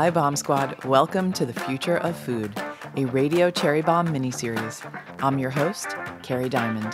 Hi, Bomb Squad. Welcome to the Future of Food, a Radio Cherry Bomb miniseries. I'm your host, Carrie Diamond.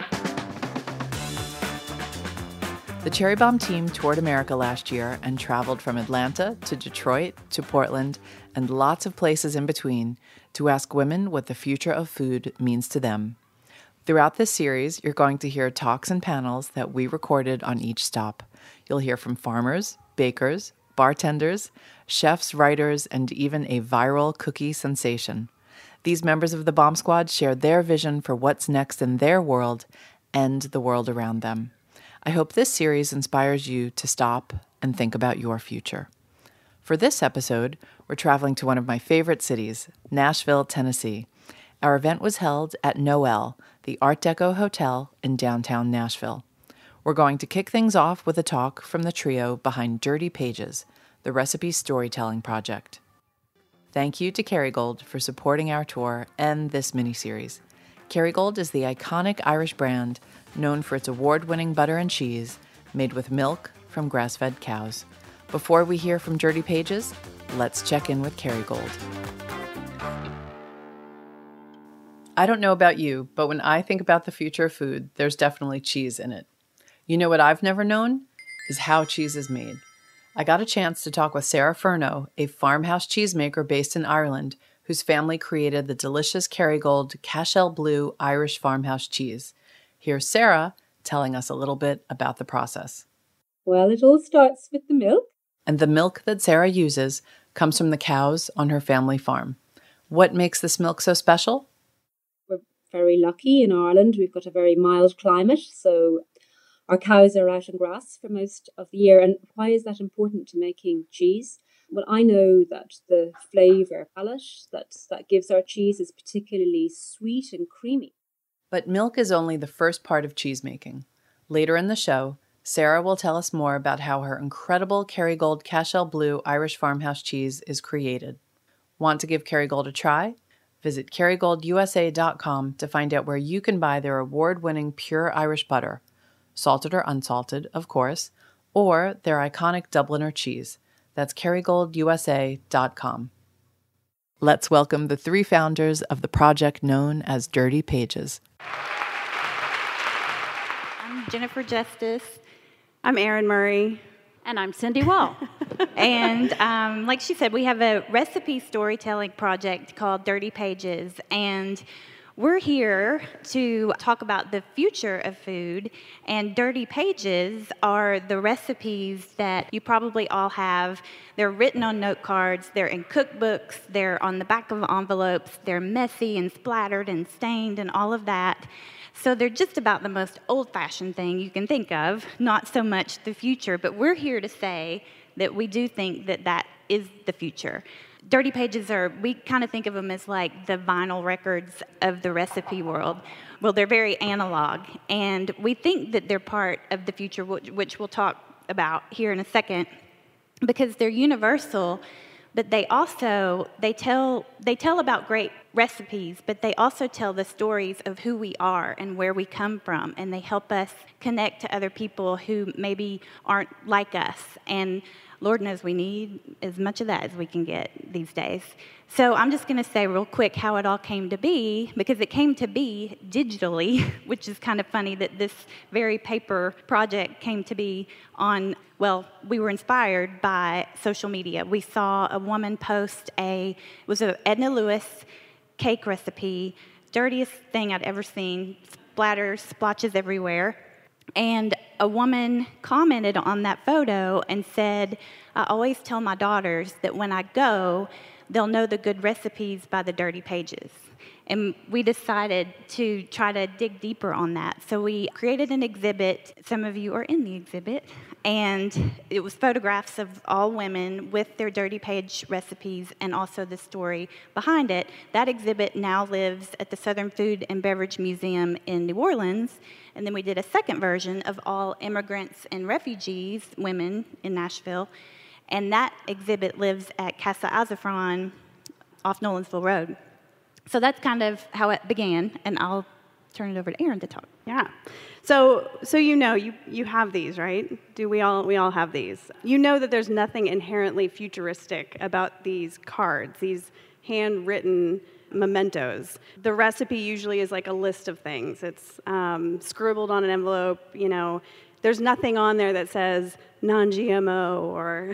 The Cherry Bomb team toured America last year and traveled from Atlanta to Detroit to Portland and lots of places in between to ask women what the future of food means to them. Throughout this series, you're going to hear talks and panels that we recorded on each stop. You'll hear from farmers, bakers, bartenders, chefs, writers, and even a viral cookie sensation. These members of the Bomb Squad share their vision for what's next in their world and the world around them. I hope this series inspires you to stop and think about your future. For this episode, we're traveling to one of my favorite cities, Nashville, Tennessee. Our event was held at Noel, the Art Deco Hotel in downtown Nashville. We're going to kick things off with a talk from the trio behind Dirty Pages, the recipe storytelling project. Thank you to Kerrygold for supporting our tour and this miniseries. Kerrygold is the iconic Irish brand known for its award-winning butter and cheese made with milk from grass-fed cows. Before we hear from Dirty Pages, let's check in with Kerrygold. I don't know about you, but when I think about the future of food, there's definitely cheese in it. You know what I've never known? Is how cheese is made. I got a chance to talk with Sarah Furno, a farmhouse cheesemaker based in Ireland, whose family created the delicious Kerrygold Cashel Blue Irish farmhouse cheese. Here's Sarah telling us a little bit about the process. Well, it all starts with the milk. And the milk that Sarah uses comes from the cows on her family farm. What makes this milk so special? We're very lucky in Ireland. We've got a very mild climate, so our cows are out on grass for most of the year. And why is that important to making cheese? Well, I know that the flavour palate that gives our cheese is particularly sweet and creamy. But milk is only the first part of cheese making. Later in the show, Sarah will tell us more about how her incredible Kerrygold Cashel Blue Irish farmhouse cheese is created. Want to give Kerrygold a try? Visit KerrygoldUSA.com to find out where you can buy their award-winning pure Irish butter, salted or unsalted, of course, or their iconic Dubliner cheese. That's KerrygoldUSA.com. Let's welcome the three founders of the project known as Dirty Pages. I'm Jennifer Justice. I'm Erin Murray. And I'm Cindy Wall. And like she said, we have a recipe storytelling project called Dirty Pages. And we're here to talk about the future of food, and Dirty Pages are the recipes that you probably all have. They're written on note cards, they're in cookbooks, they're on the back of envelopes, they're messy and splattered and stained and all of that. So they're just about the most old-fashioned thing you can think of, not so much the future, but we're here to say that we do think that that is the future. Dirty Pages we kind of think of them as like the vinyl records of the recipe world. Well, they're very analog, and we think that they're part of the future, which we'll talk about here in a second, because they're universal, but they tell about great recipes, but they also tell the stories of who we are and where we come from, and they help us connect to other people who maybe aren't like us. And Lord knows we need as much of that as we can get these days. So I'm just going to say real quick how it all came to be, because it came to be digitally, which is kind of funny that this very paper project came to be we were inspired by social media. We saw a woman post it was an Edna Lewis cake recipe, dirtiest thing I'd ever seen, splatters, splotches everywhere. And a woman commented on that photo and said, I always tell my daughters that when I go, they'll know the good recipes by the Dirty Pages. And we decided to try to dig deeper on that. So we created an exhibit. Some of you are in the exhibit. And it was photographs of all women with their Dirty Page recipes and also the story behind it. That exhibit now lives at the Southern Food and Beverage Museum in New Orleans. And then we did a second version of all immigrants and refugees, women in Nashville. And that exhibit lives at Casa Azafran off Nolensville Road. So that's kind of how it began, and I'll turn it over to Erin to talk. Yeah. So you have these, right? We all have these. You know that there's nothing inherently futuristic about these cards, these handwritten mementos. The recipe usually is like a list of things. It's scribbled on an envelope, There's nothing on there that says non-GMO or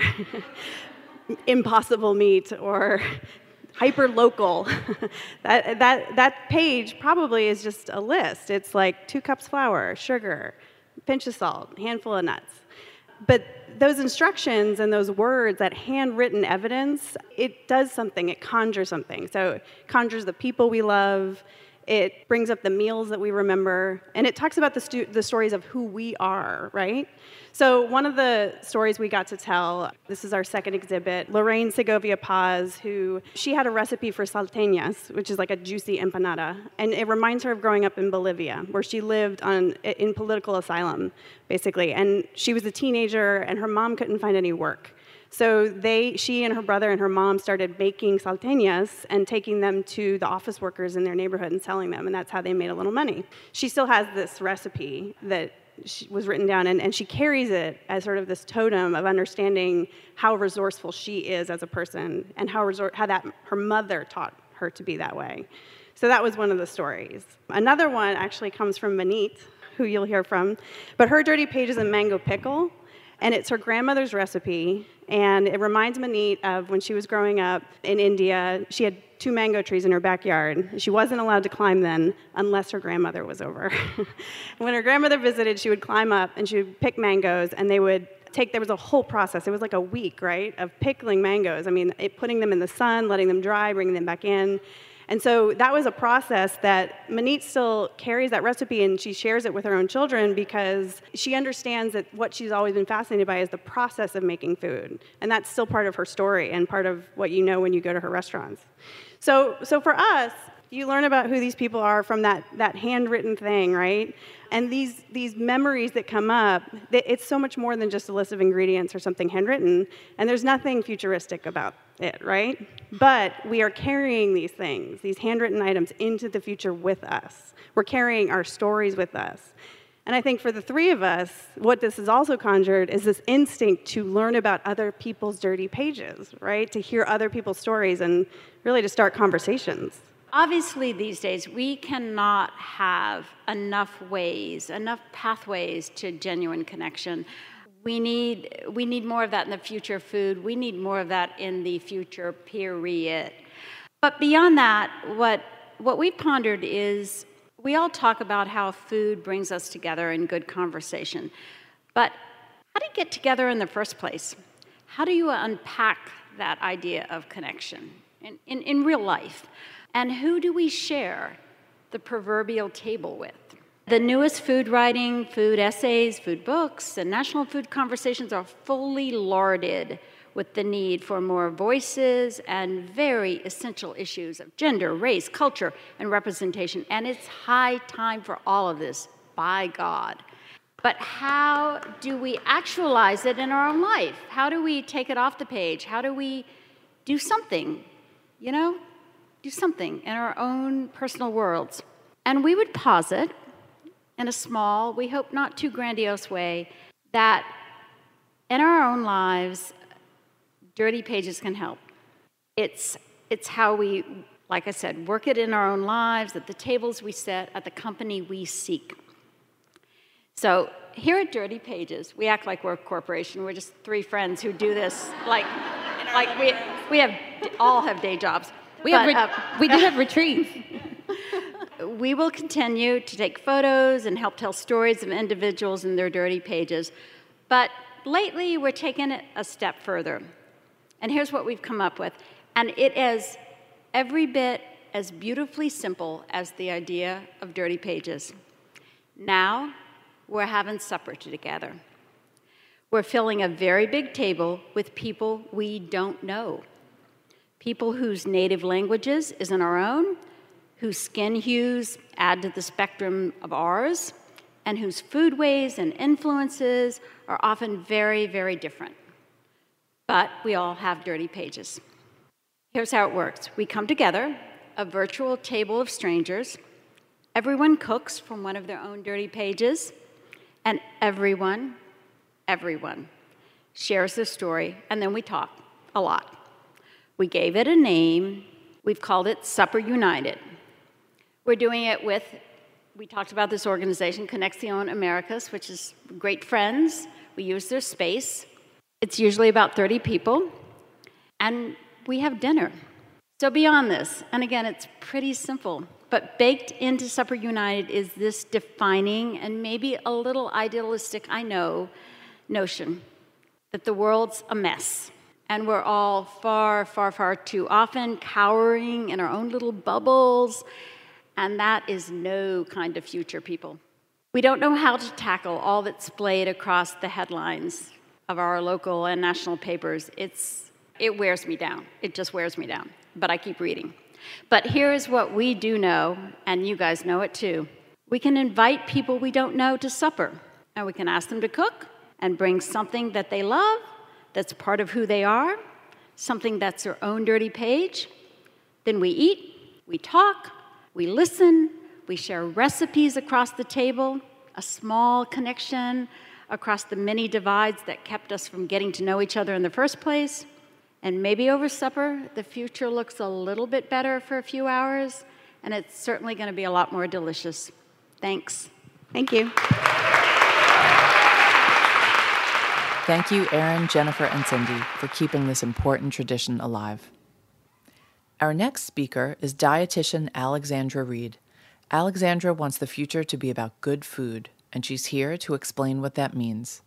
impossible meat or hyper-local. that page probably is just a list. It's like 2 cups flour, sugar, pinch of salt, handful of nuts. But those instructions and those words, that handwritten evidence, it does something. It conjures something. So it conjures the people we love. It brings up the meals that we remember. And it talks about the stories of who we are, right? So one of the stories we got to tell, this is our second exhibit, Lorraine Segovia Paz, she had a recipe for salteñas, which is like a juicy empanada. And it reminds her of growing up in Bolivia, where she lived in political asylum, basically. And she was a teenager, and her mom couldn't find any work. So she and her brother and her mom started making salteñas and taking them to the office workers in their neighborhood and selling them, and that's how they made a little money. She still has this recipe that was written down, and she carries it as sort of this totem of understanding how resourceful she is as a person and how her mother taught her to be that way. So that was one of the stories. Another one actually comes from Manit, who you'll hear from, but her dirty page is a mango pickle, and it's her grandmother's recipe, and it reminds Manit of when she was growing up in India. She had 2 mango trees in her backyard. She wasn't allowed to climb then unless her grandmother was over. When her grandmother visited, she would climb up and she would pick mangoes, and there was a whole process. It was like a week, right, of pickling mangoes. Putting them in the sun, letting them dry, bringing them back in. And so that was a process that Manit still carries that recipe, and she shares it with her own children because she understands that what she's always been fascinated by is the process of making food. And that's still part of her story and part of what you know when you go to her restaurants. So for us, you learn about who these people are from that handwritten thing, right? And these memories that come up, it's so much more than just a list of ingredients or something handwritten, and there's nothing futuristic about it, right? But we are carrying these things, these handwritten items, into the future with us. We're carrying our stories with us. And I think for the 3 of us, what this has also conjured is this instinct to learn about other people's dirty pages, right? To hear other people's stories and really to start conversations. Obviously, these days, we cannot have enough pathways to genuine connection. We need more of that in the future of food. We need more of that in the future, period. But beyond that, what we've pondered is we all talk about how food brings us together in good conversation. But how do you get together in the first place? How do you unpack that idea of connection in real life? And who do we share the proverbial table with? The newest food writing, food essays, food books, and national food conversations are fully larded with the need for more voices and very essential issues of gender, race, culture, and representation. And it's high time for all of this, by God. But how do we actualize it in our own life? How do we take it off the page? How do we do something, do something in our own personal worlds? And we would posit in a small, we hope not too grandiose way, that in our own lives, dirty pages can help. It's how we, like I said, work it in our own lives, at the tables we set, at the company we seek. So here at Dirty Pages, we act like we're a corporation. We're just 3 friends who do this like we all have day jobs. We do have retreats. We will continue to take photos and help tell stories of individuals and their dirty pages. But lately, we're taking it a step further. And here's what we've come up with. And it is every bit as beautifully simple as the idea of dirty pages. Now, we're having supper together. We're filling a very big table with people we don't know. People whose native languages isn't our own, whose skin hues add to the spectrum of ours, and whose foodways and influences are often very, very different. But we all have dirty pages. Here's how it works. We come together, a virtual table of strangers, Everyone cooks from one of their own dirty pages, and everyone shares their story, and then we talk a lot. We gave it a name. We've called it Supper United. We're doing it with, we talked about this organization, Conexión Americas, which is great friends. We use their space. It's usually about 30 people, and we have dinner. So beyond this, and again, it's pretty simple, but baked into Supper United is this defining and maybe a little idealistic, I know, notion that the world's a mess, and we're all far, far, far too often cowering in our own little bubbles, and that is no kind of future, people. We don't know how to tackle all that's splayed across the headlines of our local and national papers. It wears me down. It just wears me down, but I keep reading. But here is what we do know, and you guys know it too. We can invite people we don't know to supper, and we can ask them to cook and bring something that they love, that's part of who they are, something that's their own dirty page. Then we eat, we talk, we listen, we share recipes across the table, a small connection across the many divides that kept us from getting to know each other in the first place. And maybe over supper, the future looks a little bit better for a few hours, and it's certainly going to be a lot more delicious. Thanks. Thank you. Thank you, Erin, Jennifer, and Cindy, for keeping this important tradition alive. Our next speaker is dietitian Alexandra Reed. Alexandra wants the future to be about good food, and she's here to explain what that means.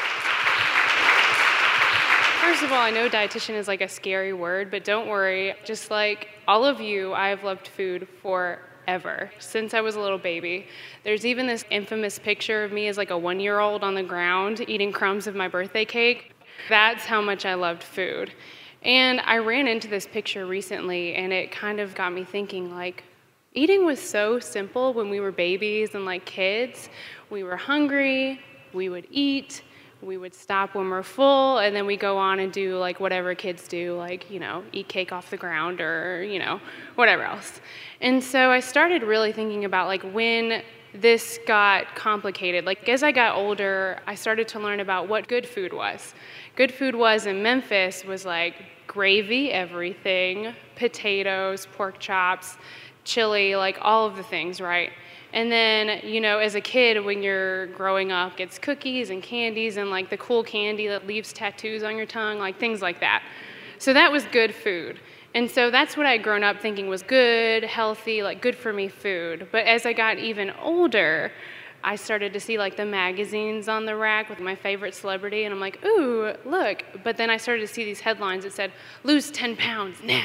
First of all, I know dietitian is like a scary word, but don't worry. Just like all of you, I've loved food forever, since I was a little baby. There's even this infamous picture of me as like a 1-year-old on the ground eating crumbs of my birthday cake. That's how much I loved food. And I ran into this picture recently, and it kind of got me thinking, like, eating was so simple when we were babies and like kids. We were hungry, we would eat, we would stop when we're full, and then we go on and do like whatever kids do, like, eat cake off the ground or, whatever else. And so I started really thinking about like when this got complicated. Like as I got older, I started to learn about what good food was. Good food was in Memphis was like gravy, everything, potatoes, pork chops, chili, like all of the things, right? And then, as a kid, when you're growing up, it's cookies and candies and like the cool candy that leaves tattoos on your tongue, like things like that. So that was good food. And so that's what I'd grown up thinking was good, healthy, like good for me food. But as I got even older, I started to see like the magazines on the rack with my favorite celebrity, and I'm like, ooh, look. But then I started to see these headlines that said, lose 10 pounds now,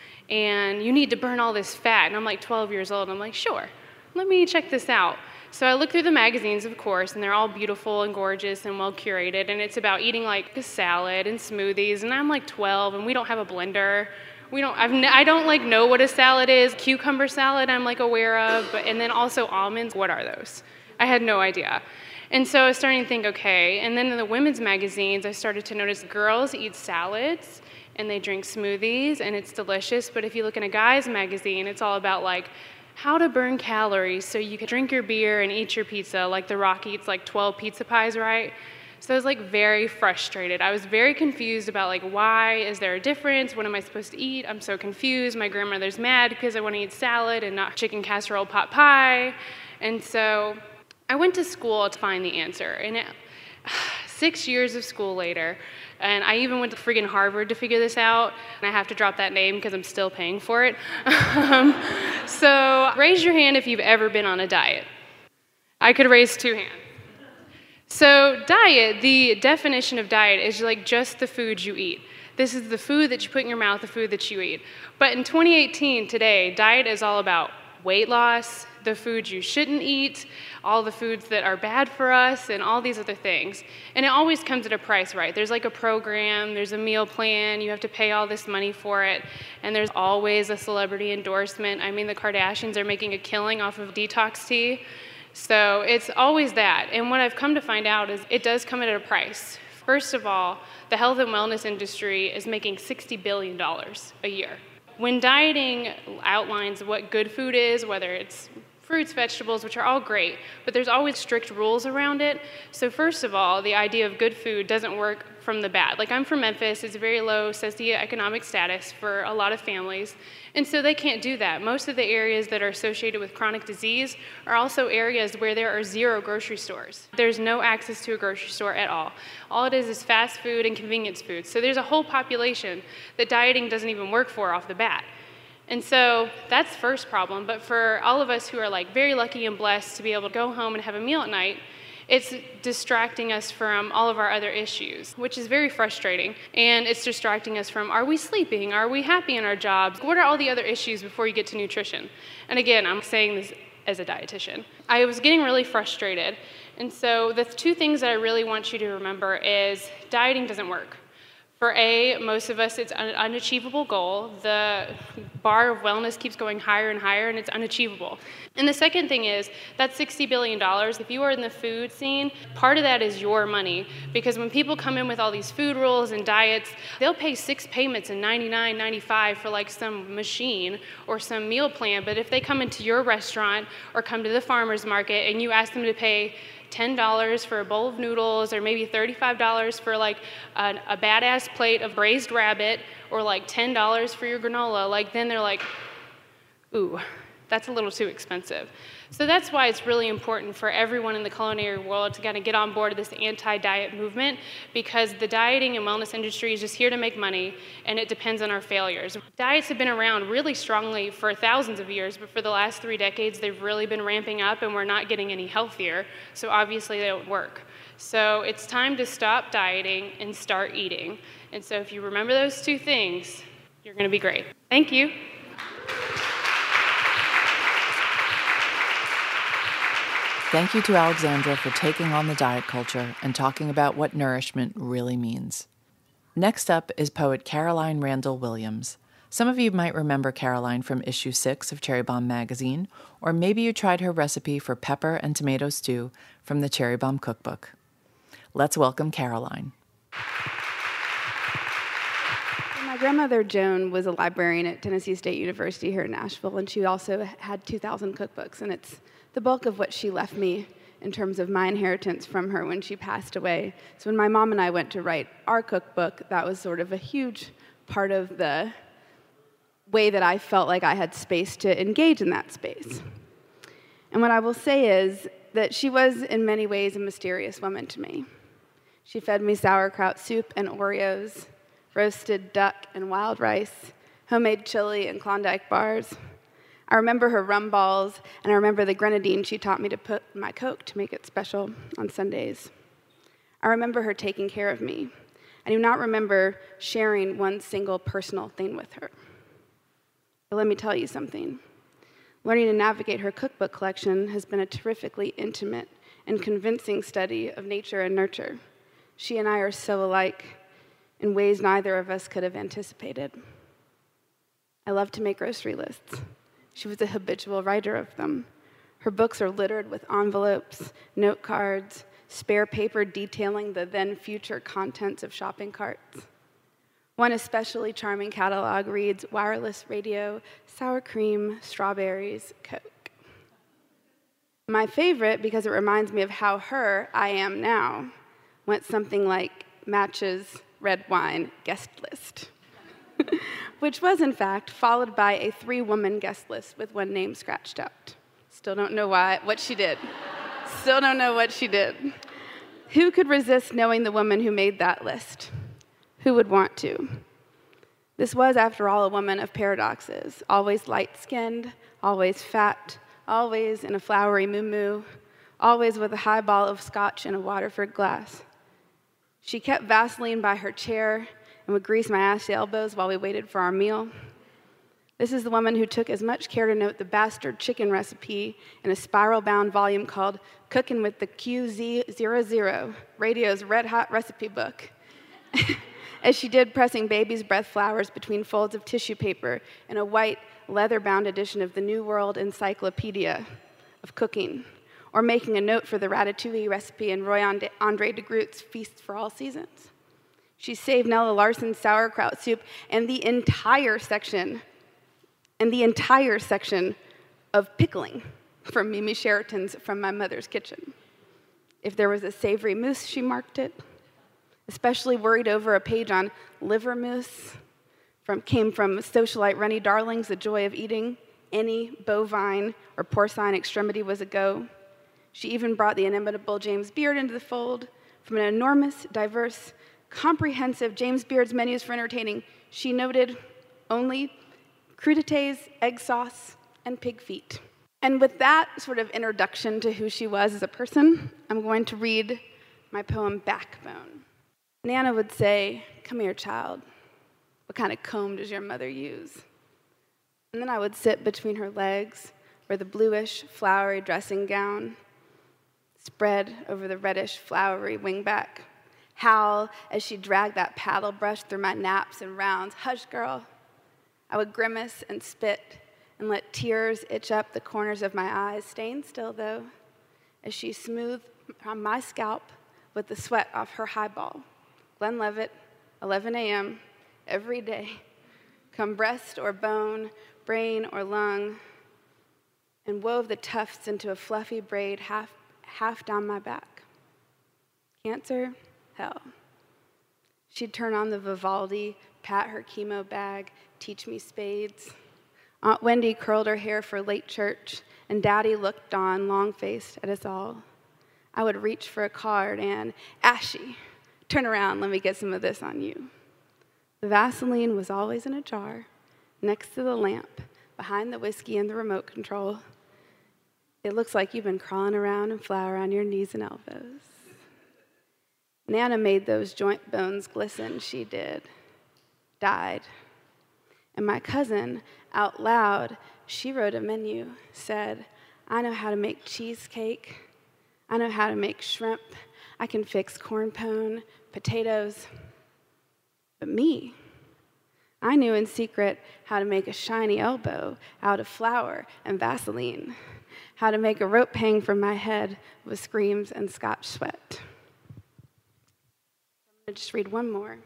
and you need to burn all this fat. And I'm like 12 years old, and I'm like, sure, let me check this out. So I looked through the magazines, of course, and they're all beautiful and gorgeous and well curated, and it's about eating like a salad and smoothies, and I'm like 12, and we don't have a blender. I don't like know what a salad is. Cucumber salad I'm like aware of, and then also almonds, what are those? I had no idea. And so I was starting to think, okay, and then in the women's magazines, I started to notice girls eat salads and they drink smoothies, and it's delicious. But if you look in a guy's magazine, it's all about like how to burn calories so you can drink your beer and eat your pizza, like The Rock eats like 12 pizza pies, right? So I was like very frustrated. I was very confused about like, why is there a difference? What am I supposed to eat? I'm so confused. My grandmother's mad because I want to eat salad and not chicken casserole pot pie. And so I went to school to find the answer. And 6 years of school later, and I even went to friggin' Harvard to figure this out. And I have to drop that name because I'm still paying for it. So raise your hand if you've ever been on a diet. I could raise 2 hands. So diet, the definition of diet is like just the food you eat. This is the food that you put in your mouth, the food that you eat. But in 2018, today, diet is all about weight loss, the foods you shouldn't eat, all the foods that are bad for us, and all these other things. And it always comes at a price, right? There's like a program, there's a meal plan, you have to pay all this money for it, and there's always a celebrity endorsement. I mean, the Kardashians are making a killing off of detox tea. So it's always that. And what I've come to find out is it does come at a price. First of all, the health and wellness industry is making $60 billion a year. When dieting outlines what good food is, whether it's fruits, vegetables, which are all great, but there's always strict rules around it. So first of all, the idea of good food doesn't work from the bad. Like, I'm from Memphis, it's a very low socioeconomic status for a lot of families, and so they can't do that. Most of the areas that are associated with chronic disease are also areas where there are 0 grocery stores. There's no access to a grocery store at all. All it is fast food and convenience food. So there's a whole population that dieting doesn't even work for off the bat. And so that's the first problem. But for all of us who are like very lucky and blessed to be able to go home and have a meal at night, it's distracting us from all of our other issues, which is very frustrating. And it's distracting us from, are we sleeping? Are we happy in our jobs? What are all the other issues before you get to nutrition? And again, I'm saying this as a dietitian. I was getting really frustrated. And so the 2 things that I really want you to remember is dieting doesn't work. For most of us, it's an unachievable goal. The bar of wellness keeps going higher and higher, and it's unachievable. And the second thing is, that $60 billion, if you are in the food scene, part of that is your money. Because when people come in with all these food rules and diets, they'll pay 6 payments in $99, $95 for like some machine or some meal plan. But if they come into your restaurant or come to the farmer's market and you ask them to pay $10 for a bowl of noodles, or maybe $35 for like a badass plate of braised rabbit, or like $10 for your granola, like then they're like, ooh, that's a little too expensive. So that's why it's really important for everyone in the culinary world to kind of get on board with this anti-diet movement, because the dieting and wellness industry is just here to make money, and it depends on our failures. Diets have been around really strongly for thousands of years, but for the last 3 decades, they've really been ramping up, and we're not getting any healthier, so obviously they don't work. So it's time to stop dieting and start eating. And so if you remember those 2 things, you're going to be great. Thank you. Thank you to Alexandra for taking on the diet culture and talking about what nourishment really means. Next up is poet Caroline Randall Williams. Some of you might remember Caroline from issue 6 of Cherry Bombe magazine, or maybe you tried her recipe for pepper and tomato stew from the Cherry Bombe cookbook. Let's welcome Caroline. My grandmother, Joan, was a librarian at Tennessee State University here in Nashville, and she also had 2,000 cookbooks, and it's the bulk of what she left me in terms of my inheritance from her when she passed away. So when my mom and I went to write our cookbook, that was sort of a huge part of the way that I felt like I had space to engage in that space. And what I will say is that she was, in many ways, a mysterious woman to me. She fed me sauerkraut soup and Oreos, roasted duck and wild rice, homemade chili and Klondike bars. I remember her rum balls, and I remember the grenadine she taught me to put in my Coke to make it special on Sundays. I remember her taking care of me. I do not remember sharing one single personal thing with her. But let me tell you something. Learning to navigate her cookbook collection has been a terrifically intimate and convincing study of nature and nurture. She and I are so alike in ways neither of us could have anticipated. I love to make grocery lists. She was a habitual writer of them. Her books are littered with envelopes, note cards, spare paper detailing the then-future contents of shopping carts. One especially charming catalog reads, wireless radio, sour cream, strawberries, Coke. My favorite, because it reminds me of how her I am now, went something like matches, red wine, guest list. Which was, in fact, followed by a 3-woman guest list with one name scratched out. Still don't know what she did. Still don't know what she did. Who could resist knowing the woman who made that list? Who would want to? This was, after all, a woman of paradoxes, always light-skinned, always fat, always in a flowery muumuu, always with a highball of scotch in a Waterford glass. She kept Vaseline by her chair and would grease my assy elbows while we waited for our meal. This is the woman who took as much care to note the bastard chicken recipe in a spiral-bound volume called Cookin' with the QZ00, radio's red-hot recipe book, as she did pressing baby's breath flowers between folds of tissue paper in a white, leather-bound edition of the New World Encyclopedia of Cooking, or making a note for the ratatouille recipe in Roy Andre de Groot's Feast for All Seasons. She saved Nella Larsen's sauerkraut soup and the entire section of pickling from Mimi Sheraton's From My Mother's Kitchen. If there was a savory mousse, she marked it. Especially worried over a page on liver mousse came from socialite Rennie Darling's The Joy of Eating. Any bovine or porcine extremity was a go. She even brought the inimitable James Beard into the fold. From an enormous, diverse, comprehensive James Beard's menus for entertaining, she noted only crudités, egg sauce, and pig feet. And with that sort of introduction to who she was as a person, I'm going to read my poem Backbone. Nana would say, "Come here, child. What kind of comb does your mother use?" And then I would sit between her legs, where the bluish, flowery dressing gown spread over the reddish, flowery wingback, howl as she dragged that paddle brush through my naps and rounds. "Hush, girl." I would grimace and spit and let tears itch up the corners of my eyes, staying still, though, as she smoothed on my scalp with the sweat off her highball. Glenlivet, 11 a.m., every day, come breast or bone, brain or lung, and wove the tufts into a fluffy braid half down my back. Cancer? Hell. She'd turn on the Vivaldi, pat her chemo bag, teach me spades. Aunt Wendy curled her hair for late church, and Daddy looked on, long-faced, at us all. I would reach for a card and, "Ashy, turn around, let me get some of this on you." The Vaseline was always in a jar, next to the lamp, behind the whiskey and the remote control. It looks like you've been crawling around in flour on your knees and elbows. Nana made those joint bones glisten, she did. Died. And my cousin, out loud, she wrote a menu, said, "I know how to make cheesecake. I know how to make shrimp. I can fix corn pone, potatoes." But me, I knew in secret how to make a shiny elbow out of flour and Vaseline, how to make a rope hang from my head with screams and Scotch sweat. I'm going to just read one more.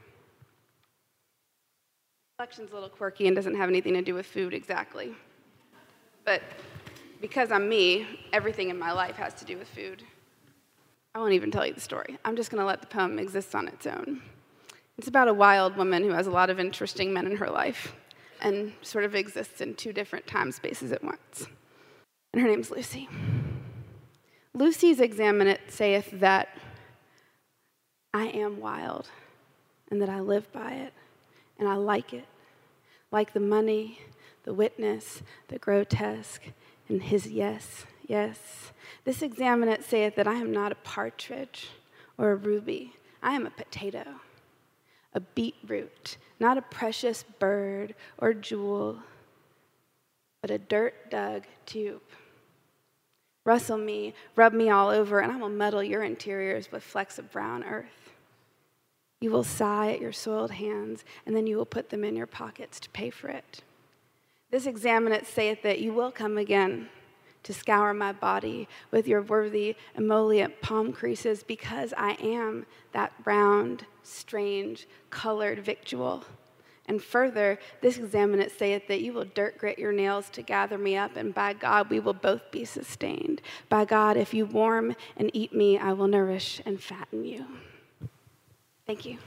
The collection's a little quirky and doesn't have anything to do with food exactly. But because I'm me, everything in my life has to do with food. I won't even tell you the story. I'm just going to let the poem exist on its own. It's about a wild woman who has a lot of interesting men in her life and sort of exists in two different time spaces at once. And her name's Lucy. Lucy's examinate saith that I am wild and that I live by it and I like it, like the money, the witness, the grotesque, and his yes, yes. This examinate saith that I am not a partridge or a ruby. I am a potato, a beetroot, not a precious bird or jewel, but a dirt-dug tube. Rustle me, rub me all over, and I will muddle your interiors with flecks of brown earth. You will sigh at your soiled hands, and then you will put them in your pockets to pay for it. This examinate saith that you will come again to scour my body with your worthy emollient palm creases, because I am that round, strange, colored victual. And further, this examinate saith that you will dirt grit your nails to gather me up, and by God, we will both be sustained. By God, if you warm and eat me, I will nourish and fatten you. Thank you.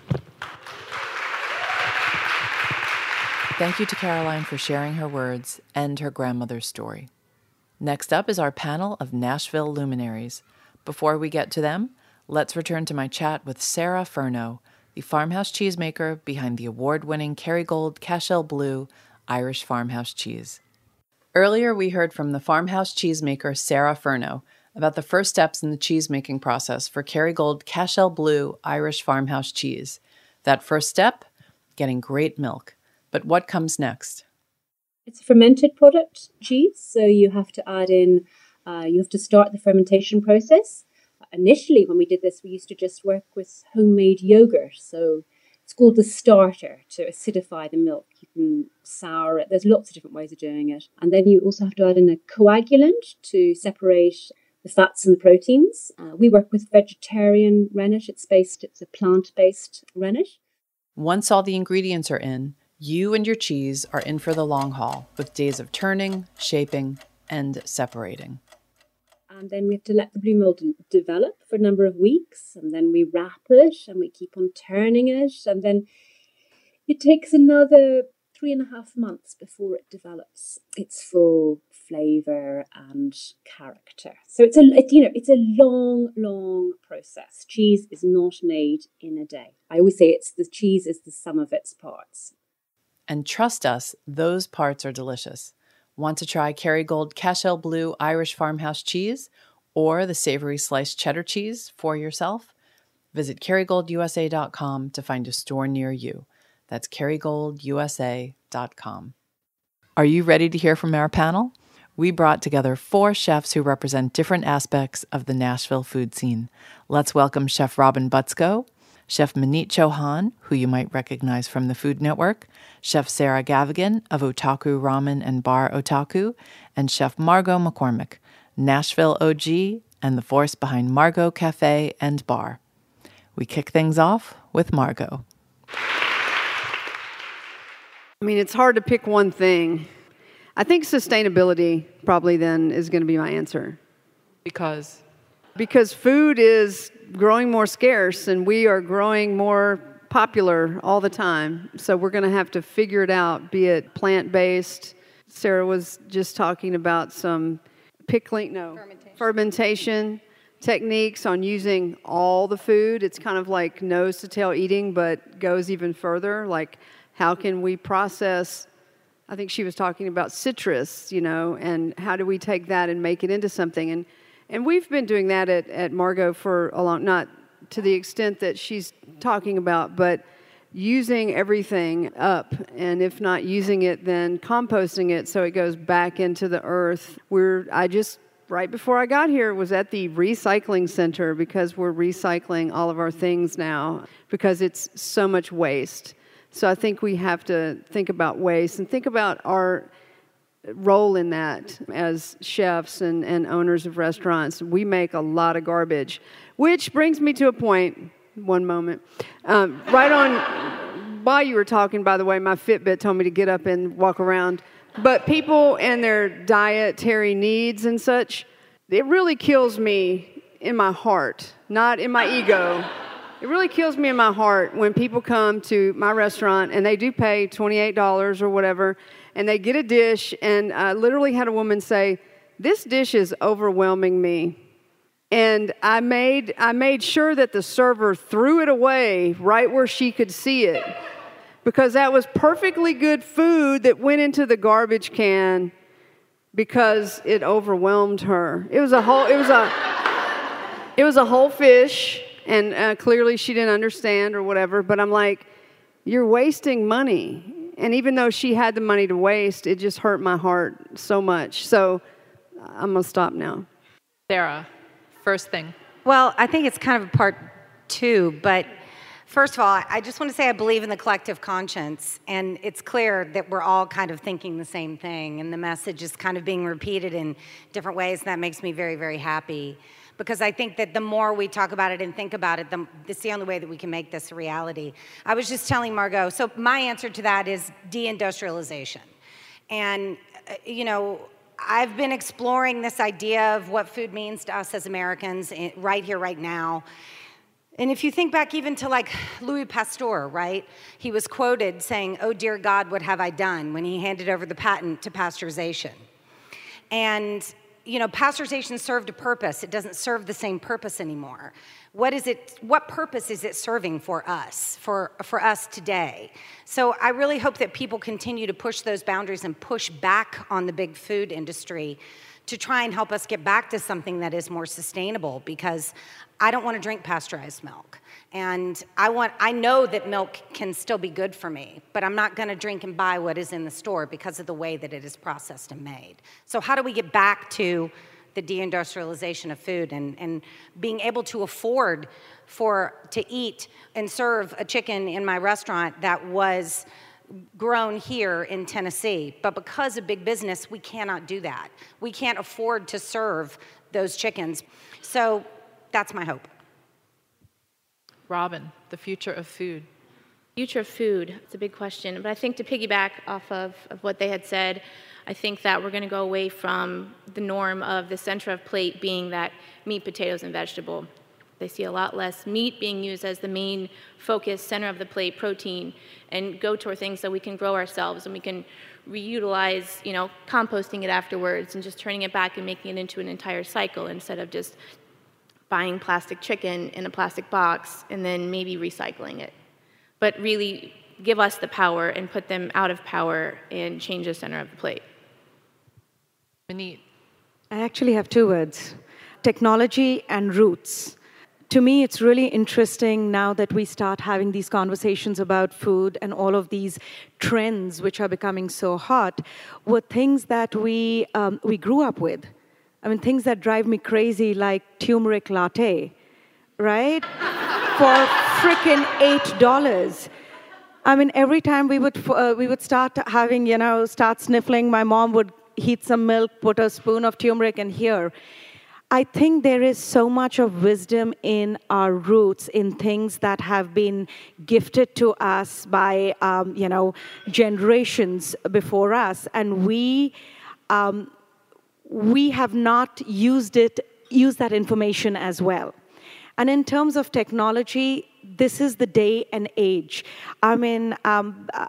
Thank you to Caroline for sharing her words and her grandmother's story. Next up is our panel of Nashville luminaries. Before we get to them, let's return to my chat with Sarah Furno, the farmhouse cheesemaker behind the award-winning Kerrygold Cashel Blue Irish farmhouse cheese. Earlier, we heard from the farmhouse cheesemaker Sarah Furno about the first steps in the cheesemaking process for Kerrygold Cashel Blue Irish farmhouse cheese. That first step, getting great milk. But what comes next? It's a fermented product, cheese, so you have to add in, you have to start the fermentation process. Initially, when we did this, we used to just work with homemade yogurt. So it's called the starter to acidify the milk. You can sour it. There's lots of different ways of doing it. And then you also have to add in a coagulant to separate the fats and the proteins. We work with vegetarian rennet. It's a plant-based rennet. Once all the ingredients are in, you and your cheese are in for the long haul, with days of turning, shaping, and separating. and then we have to let the blue mold develop for a number of weeks, and then we wrap it and we keep on turning it, and then it takes another 3.5 months before it develops its full flavour and character. So it's a long process. Cheese is not made in a day. I always say the cheese is the sum of its parts. And trust us, those parts are delicious. Want to try Kerrygold Cashel Blue Irish Farmhouse cheese or the savory sliced cheddar cheese for yourself? Visit KerrygoldUSA.com to find a store near you. That's KerrygoldUSA.com. Are you ready to hear from our panel? We brought together 4 chefs who represent different aspects of the Nashville food scene. Let's welcome Chef Robin Butsko, Chef Maneet Chauhan, who you might recognize from the Food Network, Chef Sarah Gavigan of Otaku Ramen and Bar Otaku, and Chef Margot McCormick, Nashville OG and the force behind Margot Cafe and Bar. We kick things off with Margot. I mean, it's hard to pick one thing. I think sustainability probably then is going to be my answer. Because food is growing more scarce and we are growing more popular all the time. So we're going to have to figure it out, be it plant-based. Sarah was just talking about some fermentation techniques on using all the food. It's kind of like nose to tail eating, but goes even further. Like, how can we process, I think she was talking about citrus, and how do we take that and make it into something? And we've been doing that at Margot for a long, not to the extent that she's talking about, but using everything up, and if not using it, then composting it so it goes back into the earth. Right before I got here, was at the recycling center because we're recycling all of our things now because it's so much waste. So I think we have to think about waste and think about our role in that as chefs and owners of restaurants. We make a lot of garbage, which brings me to a point, one moment. Right on, while you were talking, by the way, my Fitbit told me to get up and walk around. But people and their dietary needs and such, it really kills me in my heart, not in my ego. It really kills me in my heart when people come to my restaurant and they do pay $28 or whatever, and they get a dish, and I literally had a woman say, "This dish is overwhelming me." And I made sure that the server threw it away right where she could see it, because that was perfectly good food that went into the garbage can because it overwhelmed her. It was a whole fish. And clearly she didn't understand or whatever, but I'm like, you're wasting money. And even though she had the money to waste, it just hurt my heart so much. So I'm going to stop now. Sarah, first thing. Well, I think it's kind of a part 2, but first of all, I just want to say I believe in the collective conscience, and it's clear that we're all kind of thinking the same thing, and the message is kind of being repeated in different ways, and that makes me very, very happy. Because I think that the more we talk about it and think about it, it's the only way that we can make this a reality. I was just telling Margot, so my answer to that is deindustrialization. And, I've been exploring this idea of what food means to us as Americans right here, right now. And if you think back even to like Louis Pasteur, right? He was quoted saying, "Oh dear God, what have I done?" when he handed over the patent to pasteurization. And pasteurization served a purpose. It doesn't serve the same purpose anymore. What purpose is it serving for us, for us today? So I really hope that people continue to push those boundaries and push back on the big food industry to try and help us get back to something that is more sustainable, because I don't want to drink pasteurized milk. And I know that milk can still be good for me, but I'm not going to drink and buy what is in the store because of the way that it is processed and made. So how do we get back to the deindustrialization of food and being able to afford to eat and serve a chicken in my restaurant that was grown here in Tennessee, but because of big business, we cannot do that. We can't afford to serve those chickens. So that's my hope. Robin, the future of food. Future of food, it's a big question. But I think to piggyback off of what they had said, I think that we're going to go away from the norm of the center of plate being that meat, potatoes, and vegetable. They see a lot less meat being used as the main focus, center of the plate, protein, and go toward things that we can grow ourselves and we can reutilize, composting it afterwards and just turning it back and making it into an entire cycle instead of just buying plastic chicken in a plastic box and then maybe recycling it. But really give us the power and put them out of power and change the center of the plate. Maneet. I actually have 2 words, technology and roots. To me, it's really interesting now that we start having these conversations about food and all of these trends which are becoming so hot were things that we grew up with. I mean, things that drive me crazy like turmeric latte, right? For frickin' $8. I mean, every time we would start having, start sniffling, my mom would heat some milk, put a spoon of turmeric, and here. I think there is so much of wisdom in our roots, in things that have been gifted to us by, generations before us, and we have not used that information as well. And in terms of technology, this is the day and age. I mean, my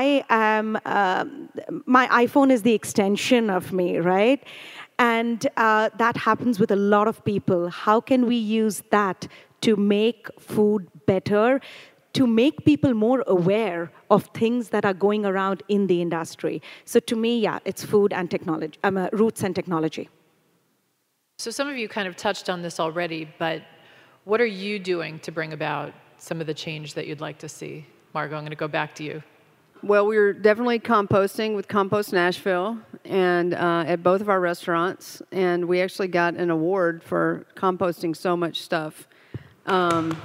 iPhone is the extension of me, right? And that happens with a lot of people. How can we use that to make food better, to make people more aware of things that are going around in the industry? So to me, yeah, it's food and technology, roots and technology. So some of you kind of touched on this already, but what are you doing to bring about some of the change that you'd like to see? Margot, I'm going to go back to you. Well, we're definitely composting with Compost Nashville and at both of our restaurants, and we actually got an award for composting so much stuff. And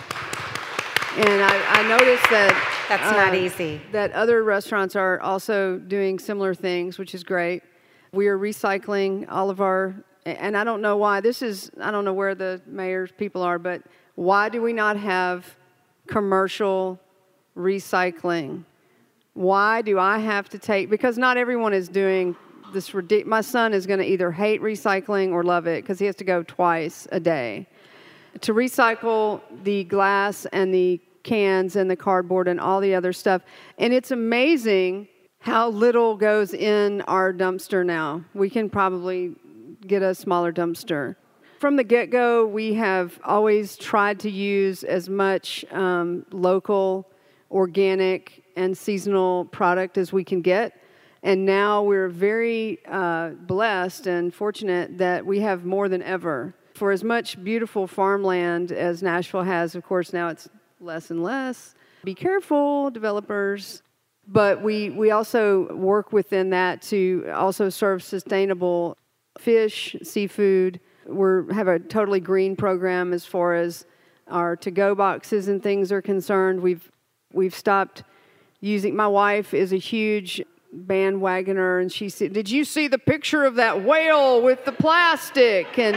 I noticed that that's not easy. That other restaurants are also doing similar things, which is great. We are recycling all of our, and I don't know why I don't know where the mayor's people are, but why do we not have commercial recycling? Why do I have to take, because not everyone is doing this ridiculous, my son is going to either hate recycling or love it because he has to go twice a day to recycle the glass and the cans and the cardboard and all the other stuff. And it's amazing how little goes in our dumpster now. We can probably get a smaller dumpster. From the get-go, we have always tried to use as much local, organic, and seasonal product as we can get. And now we're very blessed and fortunate that we have more than ever. For as much beautiful farmland as Nashville has, of course, now it's less and less. Be careful, developers. But we also work within that to also serve sustainable fish, seafood. We have a totally green program as far as our to-go boxes and things are concerned. We've stopped using, my wife is a huge bandwagoner, and she said, "Did you see the picture of that whale with the plastic?" And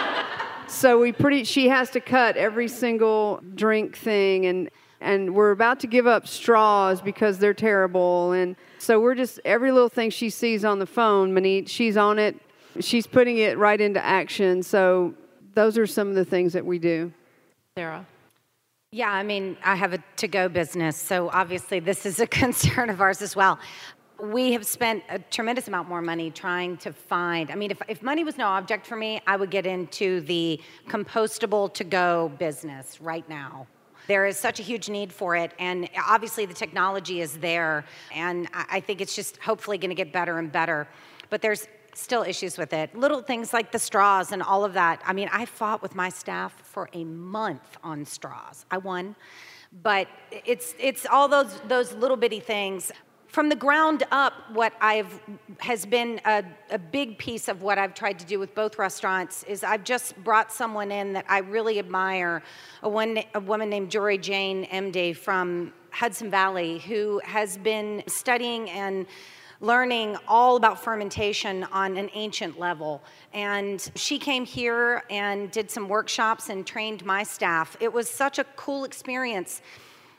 so she has to cut every single drink thing, and we're about to give up straws because they're terrible. And so we're just, every little thing she sees on the phone, Maneet, she's on it. She's putting it right into action. So those are some of the things that we do. Sarah? Yeah, I mean, I have a to-go business, so obviously this is a concern of ours as well. We have spent a tremendous amount more money trying to find, I mean, if money was no object for me, I would get into the compostable to-go business right now. There is such a huge need for it, and obviously the technology is there, and I think it's just hopefully going to get better and better. But there's still issues with it. Little things like the straws and all of that. I mean, I fought with my staff for a month on straws. I won. But it's all those little bitty things. From the ground up, what has been a big piece of what I've tried to do with both restaurants is I've just brought someone in that I really admire, a woman named Jory Jane Emday from Hudson Valley, who has been studying and learning all about fermentation on an ancient level. And she came here and did some workshops and trained my staff. It was such a cool experience.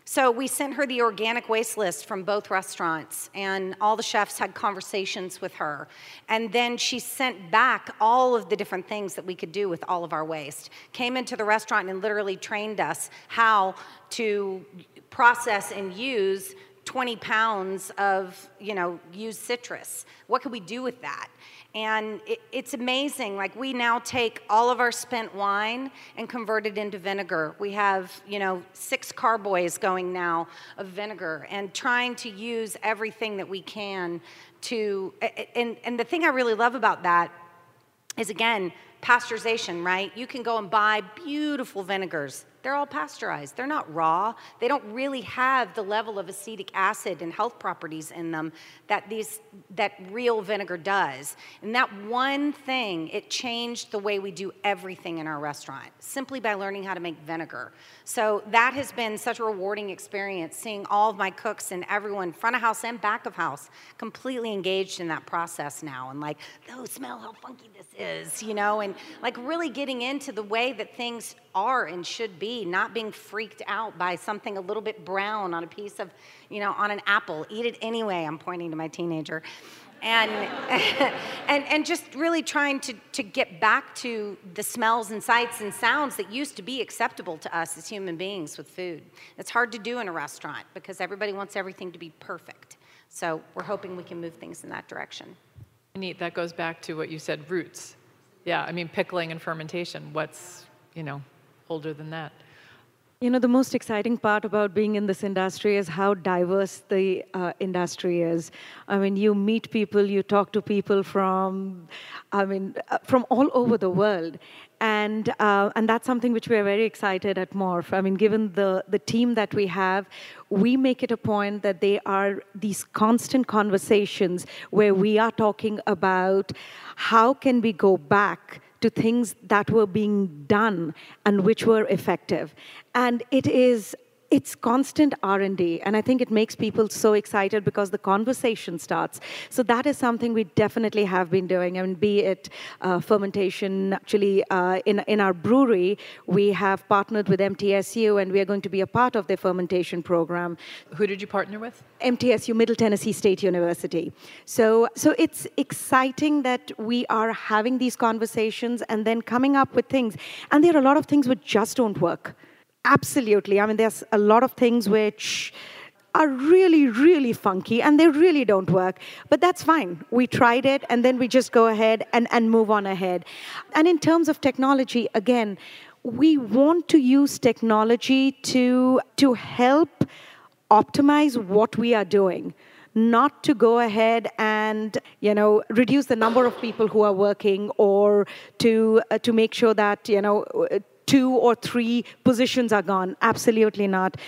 So we sent her the organic waste list from both restaurants, and all the chefs had conversations with her. And then she sent back all of the different things that we could do with all of our waste. Came into the restaurant and literally trained us how to process and use 20 pounds of, used citrus. What could we do with that? And it's amazing. Like, we now take all of our spent wine and convert it into vinegar. We have, 6 carboys going now of vinegar, and trying to use everything that we can to, and the thing I really love about that is, again, pasteurization, right? You can go and buy beautiful vinegars. They're all pasteurized. They're not raw. They don't really have the level of acetic acid and health properties in them that real vinegar does. And that one thing, it changed the way we do everything in our restaurant, simply by learning how to make vinegar. So that has been such a rewarding experience, seeing all of my cooks and everyone, front of house and back of house, completely engaged in that process now. And like, oh, smell how funky this is, and like really getting into the way that things are and should be, not being freaked out by something a little bit brown on a piece of, on an apple. Eat it anyway, I'm pointing to my teenager. And, and just really trying to get back to the smells and sights and sounds that used to be acceptable to us as human beings with food. It's hard to do in a restaurant because everybody wants everything to be perfect. So we're hoping we can move things in that direction. Neat, that goes back to what you said, roots. Yeah, I mean, pickling and fermentation, what's, older than that? The most exciting part about being in this industry is how diverse the industry is. I mean, you meet people, you talk to people from all over the world. And that's something which we are very excited at Morph. I mean, given the team that we have, we make it a point that they are these constant conversations where we are talking about how can we go back to things that were being done and which were effective. And it's constant R&D, and I think it makes people so excited because the conversation starts. So that is something we definitely have been doing. I mean, be it fermentation. Actually, in our brewery, we have partnered with MTSU, and we are going to be a part of their fermentation program. Who did you partner with? MTSU, Middle Tennessee State University. So it's exciting that we are having these conversations and then coming up with things. And there are a lot of things which just don't work. Absolutely. I mean, there's a lot of things which are really, really funky, and they really don't work. But that's fine. We tried it, and then we just go ahead and move on ahead. And in terms of technology, again, we want to use technology to help optimize what we are doing, not to go ahead and reduce the number of people who are working, or to make sure that 2 or 3 positions are gone. Absolutely not.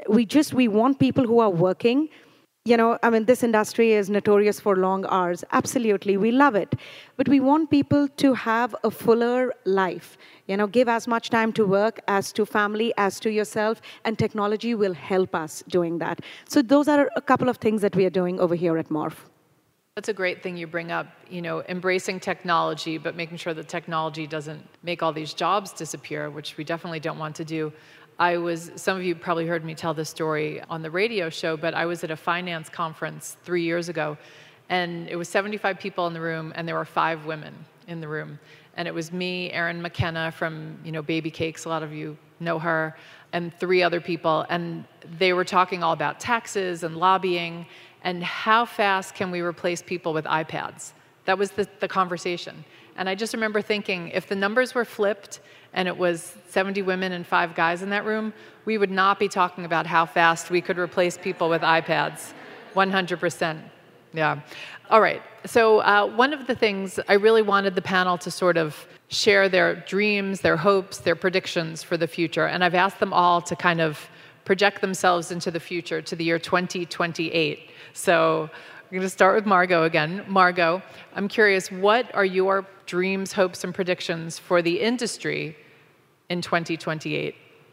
We want people who are working. This industry is notorious for long hours. Absolutely, we love it. But we want people to have a fuller life. Give as much time to work as to family, as to yourself, and technology will help us doing that. So those are a couple of things that we are doing over here at Morph. That's a great thing you bring up, embracing technology, but making sure that technology doesn't make all these jobs disappear, which we definitely don't want to do. Some of you probably heard me tell this story on the radio show, but I was at a finance conference 3 years ago, and it was 75 people in the room, and there were 5 women in the room. And it was me, Erin McKenna from, Baby Cakes, a lot of you know her, and 3 other people, and they were talking all about taxes and lobbying, and how fast can we replace people with iPads? That was the conversation. And I just remember thinking, if the numbers were flipped and it was 70 women and 5 guys in that room, we would not be talking about how fast we could replace people with iPads. 100%. Yeah. All right. So one of the things I really wanted the panel to sort of share their dreams, their hopes, their predictions for the future. And I've asked them all to kind of project themselves into the future, to the year 2028. So we're going to start with Margot again. Margot, I'm curious, what are your dreams, hopes, and predictions for the industry in 2028?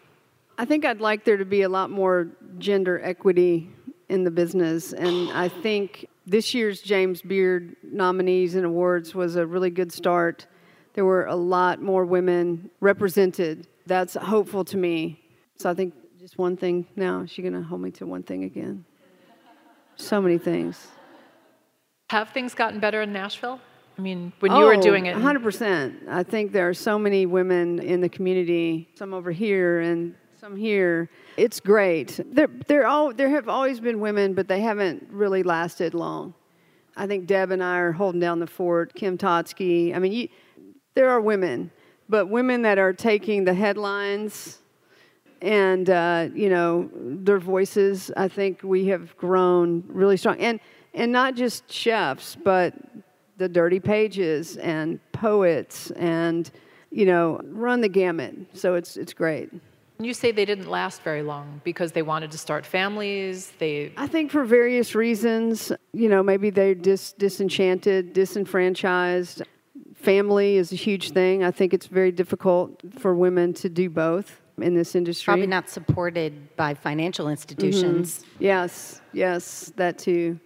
I think I'd like there to be a lot more gender equity in the business. And I think this year's James Beard nominees and awards was a really good start. There were a lot more women represented. That's hopeful to me. So I think Just one thing now. Is she going to hold me to one thing again? So many things. Have things gotten better in Nashville? I mean, when you were doing it. 100%. I think there are so many women in the community, some over here and some here. It's great. There have always been women, but they haven't really lasted long. I think Deb and I are holding down the fort. Kim Totsky. I mean, there are women, but women that are taking the headlines and, their voices, I think we have grown really strong. And not just chefs, but the dirty pages and poets and, run the gamut. So it's great. You say they didn't last very long because they wanted to start families. I think for various reasons, maybe they're disenchanted, disenfranchised. Family is a huge thing. I think it's very difficult for women to do both in this industry. Probably not supported by financial institutions. Mm-hmm. Yes, that too.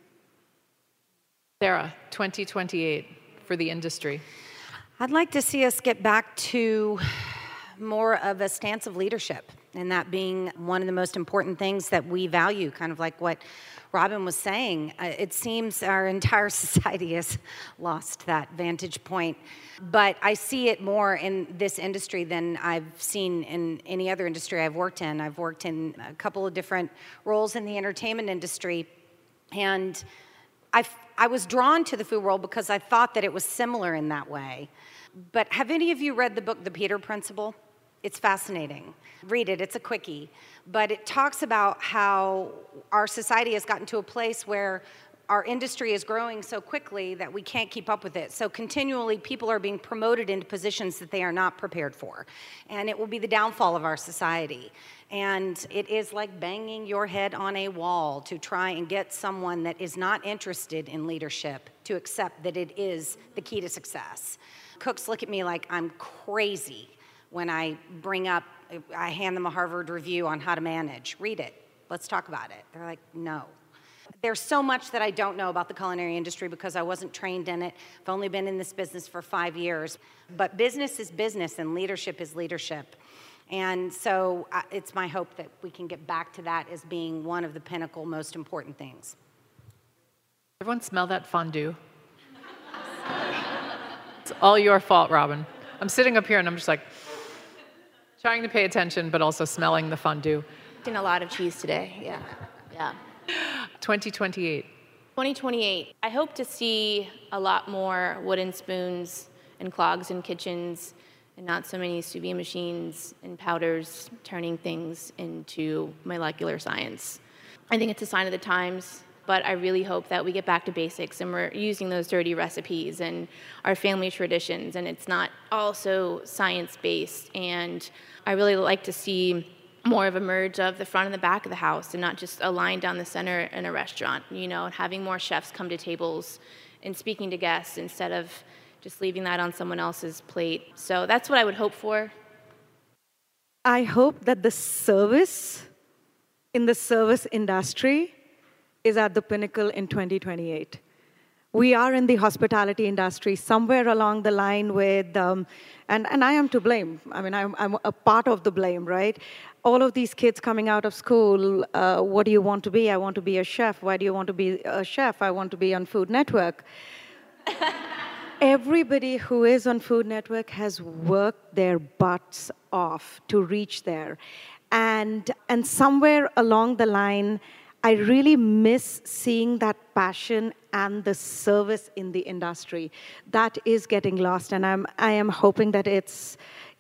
Sarah, 2028 for the industry. I'd like to see us get back to more of a stance of leadership, and that being one of the most important things that we value, kind of like what Robin was saying. It seems our entire society has lost that vantage point, but I see it more in this industry than I've seen in any other industry I've worked in. I've worked in a couple of different roles in the entertainment industry, and I was drawn to the food world because I thought that it was similar in that way. But have any of you read the book, The Peter Principle? It's fascinating. Read it, it's a quickie. But it talks about how our society has gotten to a place where our industry is growing so quickly that we can't keep up with it. So continually, people are being promoted into positions that they are not prepared for. And it will be the downfall of our society. And it is like banging your head on a wall to try and get someone that is not interested in leadership to accept that it is the key to success. Cooks look at me like I'm crazy when I hand them a Harvard review on how to manage. Read it. Let's talk about it. They're like, no. There's so much that I don't know about the culinary industry because I wasn't trained in it. I've only been in this business for 5 years. But business is business and leadership is leadership. And so it's my hope that we can get back to that as being one of the pinnacle, most important things. Everyone smell that fondue? It's all your fault, Robin. I'm sitting up here and I'm just like trying to pay attention, but also smelling the fondue. Eating a lot of cheese today, yeah. 2028. 2028, I hope to see a lot more wooden spoons and clogs in kitchens and not so many sous vide machines and powders turning things into molecular science. I think it's a sign of the times, but I really hope that we get back to basics and we're using those dirty recipes and our family traditions, and it's not also science-based. And I really like to see more of a merge of the front and the back of the house and not just a line down the center in a restaurant, and having more chefs come to tables and speaking to guests instead of just leaving that on someone else's plate. So that's what I would hope for. I hope that the service in the service industry is at the pinnacle in 2028. We are in the hospitality industry somewhere along the line with, and I am to blame. I mean, I'm a part of the blame, right? All of these kids coming out of school, what do you want to be? I want to be a chef. Why do you want to be a chef? I want to be on Food Network. Everybody who is on Food Network has worked their butts off to reach there. And somewhere along the line, I really miss seeing that passion and the service in the industry. That is getting lost, and I am hoping that it's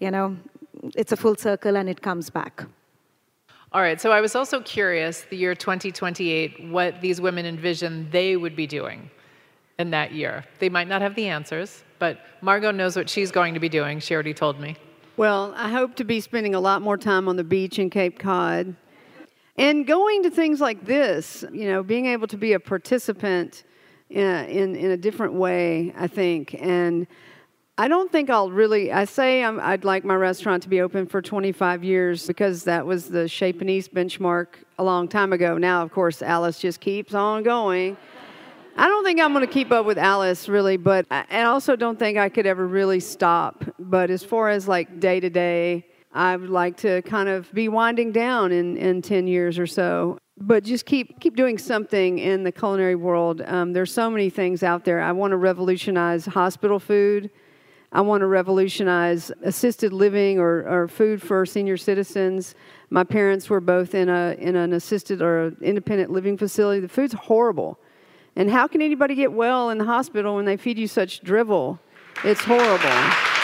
a full circle and it comes back. All right, so I was also curious, the year 2028, what these women envision they would be doing in that year. They might not have the answers, but Margot knows what she's going to be doing. She already told me. Well, I hope to be spending a lot more time on the beach in Cape Cod. And going to things like this, being able to be a participant in a different way, I think. And I don't think I'd like my restaurant to be open for 25 years because that was the Chez Panisse benchmark a long time ago. Now, of course, Alice just keeps on going. I don't think I'm going to keep up with Alice, really, but I also don't think I could ever really stop. But as far as like day-to-day I would like to kind of be winding down in 10 years or so. But just keep doing something in the culinary world. There's so many things out there. I want to revolutionize hospital food. I want to revolutionize assisted living or food for senior citizens. My parents were both in an assisted or independent living facility. The food's horrible. And how can anybody get well in the hospital when they feed you such drivel? It's horrible.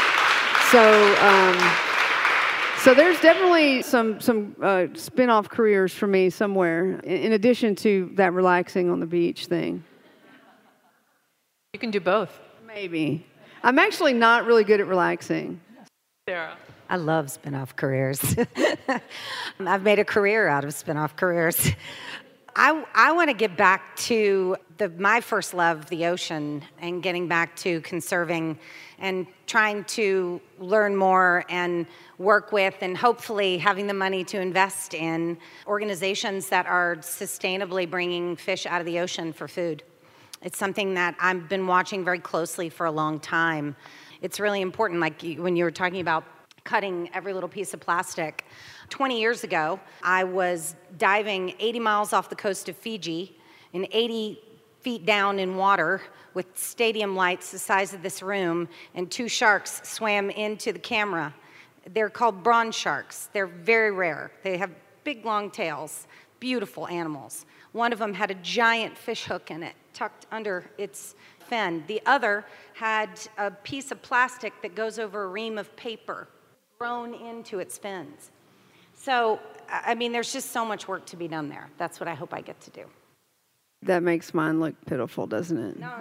So there's definitely some spin-off careers for me somewhere, in addition to that relaxing on the beach thing. You can do both. Maybe. I'm actually not really good at relaxing. Sarah. I love spin-off careers. I've made a career out of spin-off careers. I want to get back to my first love, the ocean, and getting back to conserving and trying to learn more and work with and hopefully having the money to invest in organizations that are sustainably bringing fish out of the ocean for food. It's something that I've been watching very closely for a long time. It's really important, like when you were talking about cutting every little piece of plastic. 20 years ago, I was diving 80 miles off the coast of Fiji in 80 feet down in water with stadium lights the size of this room, and 2 sharks swam into the camera. They're called bronze sharks. They're very rare. They have big, long tails, beautiful animals. One of them had a giant fish hook in it, tucked under its fin. The other had a piece of plastic that goes over a ream of paper grown into its fins. So, I mean, there's just so much work to be done there. That's what I hope I get to do. That makes mine look pitiful, doesn't it? No.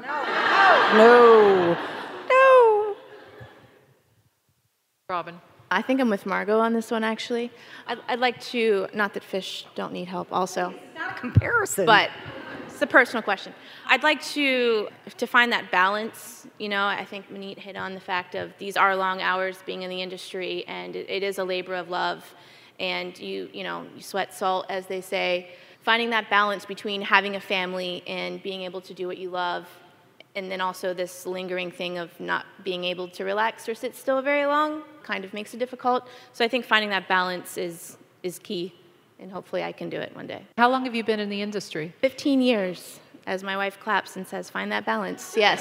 Robin. I think I'm with Margot on this one, actually. I'd like to, not that fish don't need help also. It's not a comparison. But it's a personal question. I'd like to find that balance. You know, I think Maneet hit on the fact of these are long hours being in the industry, and it is a labor of love. And you sweat salt, as they say. Finding that balance between having a family and being able to do what you love, and then also this lingering thing of not being able to relax or sit still very long kind of makes it difficult. So I think finding that balance is key, and hopefully I can do it one day. How long have you been in the industry? 15 years, as my wife claps and says, find that balance. Yes.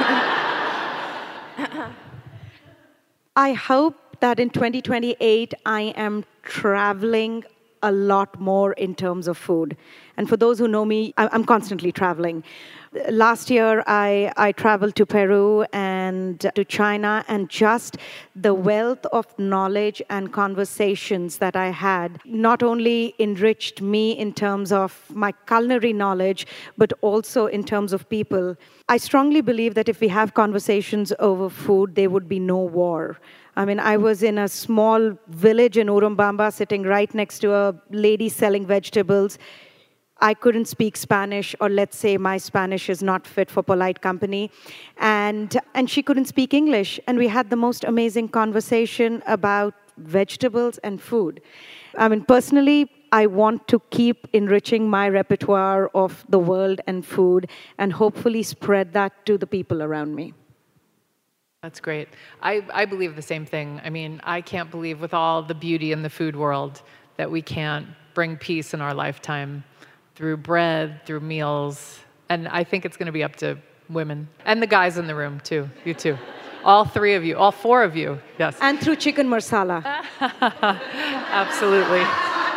I hope that in 2028 I am traveling a lot more in terms of food. And for those who know me, I'm constantly traveling. Last year, I traveled to Peru and to China, and just the wealth of knowledge and conversations that I had not only enriched me in terms of my culinary knowledge, but also in terms of people. I strongly believe that if we have conversations over food, there would be no war. I mean, I was in a small village in Urubamba, sitting right next to a lady selling vegetables. I couldn't speak Spanish, or let's say my Spanish is not fit for polite company. And she couldn't speak English. And we had the most amazing conversation about vegetables and food. I mean, personally, I want to keep enriching my repertoire of the world and food, and hopefully spread that to the people around me. That's great. I believe the same thing. I mean, I can't believe with all the beauty in the food world that we can't bring peace in our lifetime through bread, through meals. And I think it's going to be up to women and the guys in the room too, you too. All 3 of you, all 4 of you, yes. And through chicken marsala. Absolutely.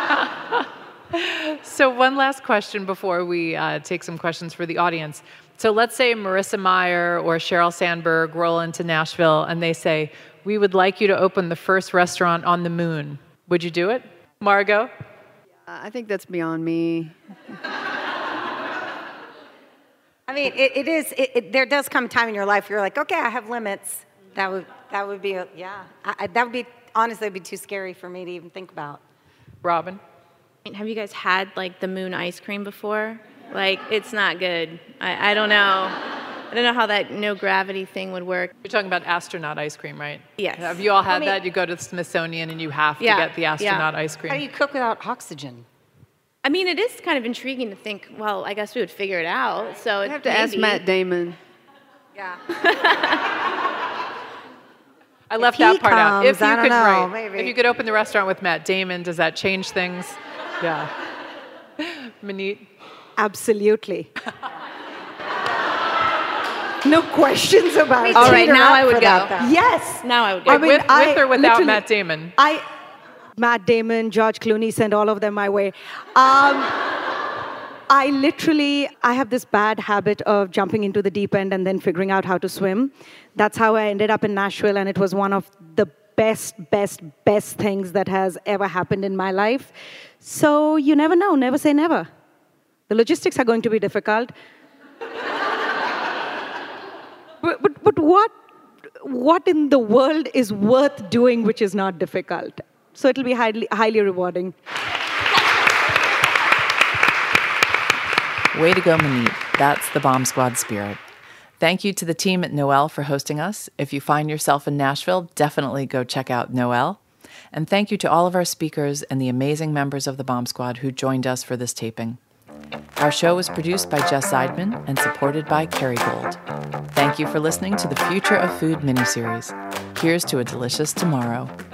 So one last question before we take some questions for the audience. So let's say Marissa Meyer or Sheryl Sandberg roll into Nashville and they say, we would like you to open the first restaurant on the moon. Would you do it? Margot? I think that's beyond me. I mean, there does come a time in your life where you're like, okay, I have limits. That would be, that would be, honestly, it'd be too scary for me to even think about. Robin? Have you guys had, like, the moon ice cream before? Like, it's not good. I don't know. I don't know how that no gravity thing would work. You're talking about astronaut ice cream, right? Yes. Have you all had that? You go to the Smithsonian and you have to get the astronaut ice cream. How do you cook without oxygen? I mean, it is kind of intriguing to think, well, I guess we would figure it out. So You have to ask Matt Damon. Yeah. I left he that part out. If comes, I you don't could, know, right, maybe. if you could open the restaurant with Matt Damon, does that change things? Yeah. Maneet? Absolutely. No questions about it. All right, now I would go. Yes. Now I would go. I mean, with or without literally- Matt Damon? Matt Damon, George Clooney sent all of them my way. I have this bad habit of jumping into the deep end and then figuring out how to swim. That's how I ended up in Nashville, and it was one of the best things that has ever happened in my life. So you never know, never say never. The logistics are going to be difficult. But what in the world is worth doing which is not difficult? So it'll be highly rewarding. Way to go, Maneet. That's the Bomb Squad spirit. Thank you to the team at Noel for hosting us. If you find yourself in Nashville, definitely go check out Noel. And thank you to all of our speakers and the amazing members of the Bomb Squad who joined us for this taping. Our show was produced by Jess Seidman and supported by Kerry Gold. Thank you for listening to the Future of Food miniseries. Here's to a delicious tomorrow.